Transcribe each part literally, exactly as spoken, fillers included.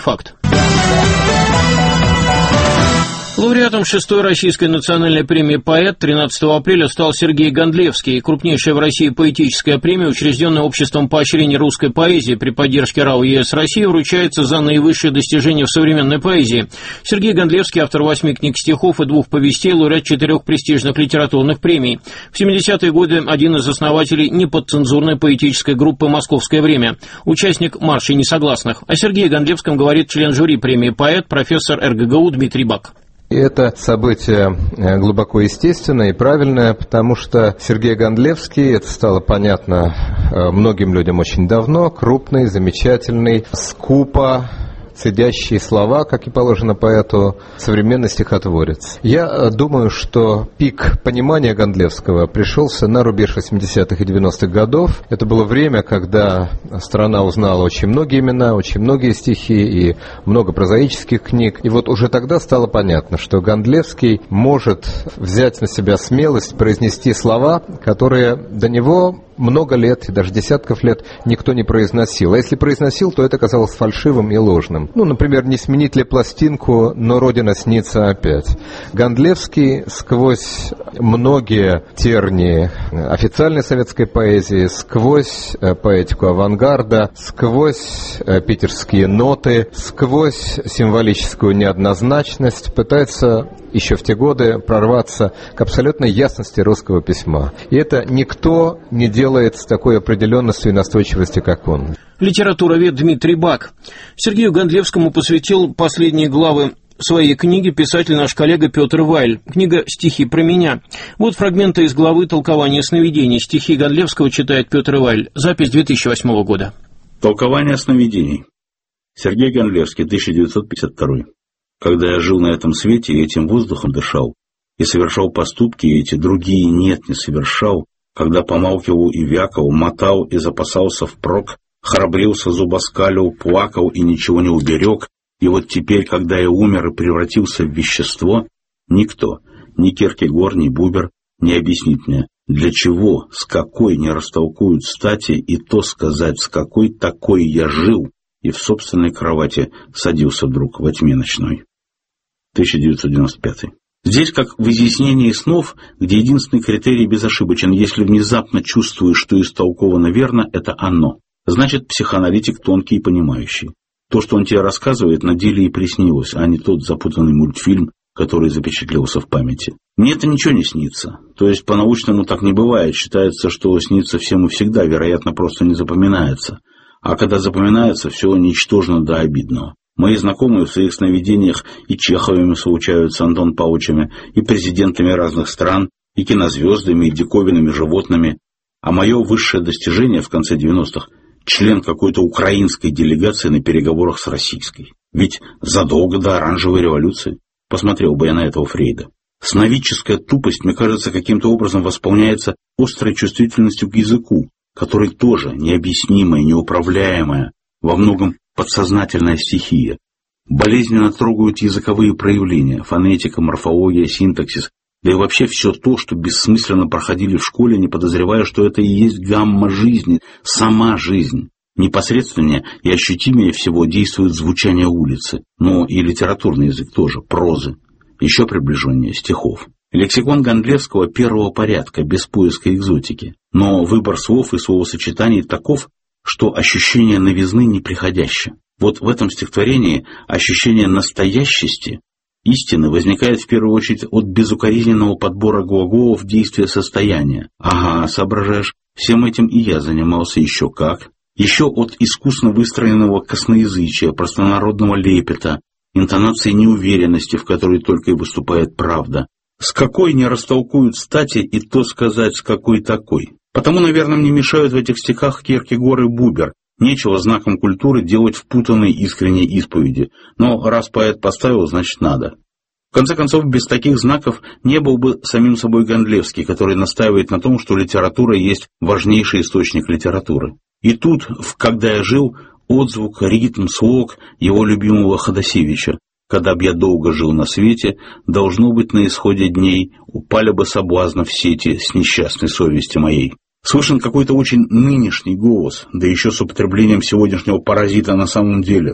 факт. Лауреатом шестой российской национальной премии «Поэт» тринадцатого апреля стал Сергей Гондлевский. Крупнейшая в России поэтическая премия, учрежденная Обществом поощрения русской поэзии при поддержке РАО ЕС России, вручается за наивысшие достижения в современной поэзии. Сергей Гондлевский – автор восьми книг стихов и двух повестей, лауреат четырех престижных литературных премий. В семидесятые годы один из основателей неподцензурной поэтической группы «Московское время», участник марша несогласных. О Сергее Гондлевском говорит член жюри премии «Поэт», профессор эр гэ гэ у Дмитрий Бак. И это событие глубоко естественное и правильное, потому что Сергей Гондлевский, это стало понятно многим людям очень давно, крупный, замечательный, скупо цедящие слова, как и положено поэту, современный стихотворец. Я думаю, что пик понимания Гондлевского пришелся на рубеж восьмидесятых и девяностых годов. Это было время, когда страна узнала очень многие имена, очень многие стихи и много прозаических книг. И вот уже тогда стало понятно, что Гондлевский может взять на себя смелость произнести слова, которые до него много лет, и даже десятков лет никто не произносил. А если произносил, то это казалось фальшивым и ложным. Ну, например, не сменить ли пластинку, но Родина снится опять. Гондлевский сквозь многие тернии официальной советской поэзии, сквозь поэтику авангарда, сквозь питерские ноты, сквозь символическую неоднозначность пытается еще в те годы прорваться к абсолютной ясности русского письма. И это никто не делает с такой определенностью и настойчивостью, как он. Литературовед Дмитрий Бак. Сергею Гондлевскому посвятил последние главы своей книги писатель наш коллега Петр Вайль. Книга «Стихи про меня». Вот фрагменты из главы «Толкование сновидений». Стихи Гондлевского читает Петр Вайль. Запись две тысячи восьмого года. Толкование сновидений. Сергей Гондлевский, тысяча девятьсот пятьдесят второй. Когда я жил на этом свете и этим воздухом дышал, и совершал поступки, и эти другие нет, не совершал, когда помалкивал и вякал, мотал и запасался впрок, храбрился, зубоскалил, плакал и ничего не уберег, и вот теперь, когда я умер и превратился в вещество, никто, ни Кierkegaard, ни Бубер, не объяснит мне, для чего, с какой не растолкуют стати, и то сказать, с какой такой я жил, и в собственной кровати садился вдруг во тьме ночной. тысяча девятьсот девяносто пятый. Здесь, как в изъяснении снов, где единственный критерий безошибочен, если внезапно чувствуешь, что истолковано верно, это оно. Значит, психоаналитик тонкий и понимающий. То, что он тебе рассказывает, на деле и приснилось, а не тот запутанный мультфильм, который запечатлелся в памяти. Мне это ничего не снится. То есть, по-научному так не бывает. Считается, что снится всем и всегда, вероятно, просто не запоминается. А когда запоминается, все ничтожно до обидного. Мои знакомые в своих сновидениях и Чеховыми случаются, Антон Павловичами, и президентами разных стран, и кинозвездами, и диковинными животными. А мое высшее достижение в конце девяностых – член какой-то украинской делегации на переговорах с российской. Ведь задолго до оранжевой революции. Посмотрел бы я на этого Фрейда. Сновидческая тупость, мне кажется, каким-то образом восполняется острой чувствительностью к языку, который тоже необъяснимая, неуправляемая, во многом подсознательная стихия. Болезненно трогают языковые проявления, фонетика, морфология, синтаксис, да и вообще все то, что бессмысленно проходили в школе, не подозревая, что это и есть гамма жизни, сама жизнь. Непосредственнее и ощутимее всего действует звучание улицы, но и литературный язык тоже, прозы, еще приближеннее стихов. Лексикон Гондлевского первого порядка, без поиска экзотики, но выбор слов и словосочетаний таков, что ощущение новизны неприходяще. Вот в этом стихотворении ощущение настоящести, истины возникает в первую очередь от безукоризненного подбора глаголов действия состояния. Ага, соображаешь, всем этим и я занимался еще как. Еще от искусно выстроенного косноязычия, простонародного лепета, интонации неуверенности, в которой только и выступает правда. С какой не растолкуют стати, и то сказать, с какой такой. Потому, наверное, мне мешают в этих стихах Кierkegaard и Бубер. Нечего знаком культуры делать впутанные искренние исповеди. Но раз поэт поставил, значит надо. В конце концов, без таких знаков не был бы самим собой Гондлевский, который настаивает на том, что литература есть важнейший источник литературы. И тут, «Когда я жил», отзвук, ритм, слог его любимого Ходосевича. «Когда б я долго жил на свете, должно быть на исходе дней, упали бы соблазны в сети с несчастной совести моей». Слышен какой-то очень нынешний голос, да еще с употреблением сегодняшнего паразита на самом деле.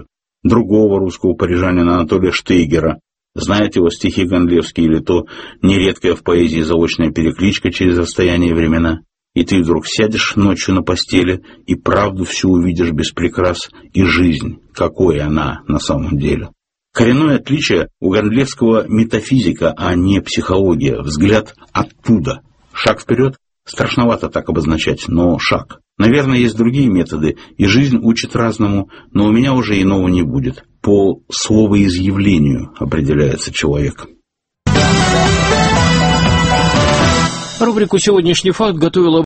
другого русского парижанина Анатолия Штейгера. Знаете его стихи Гондлевский или то нередкая в поэзии заочная перекличка через расстояние и времена? И ты вдруг сядешь ночью на постели и правду всю увидишь без прикрас, и жизнь, какой она на самом деле. Коренное отличие у Гондлевского метафизика, а не психология, взгляд оттуда. Шаг вперед страшновато так обозначать, но шаг. Наверное, есть другие методы, и жизнь учит разному, но у меня уже иного не будет. По словоизъявлению определяется человек. Рубрику «Сегодняшний факт» готовила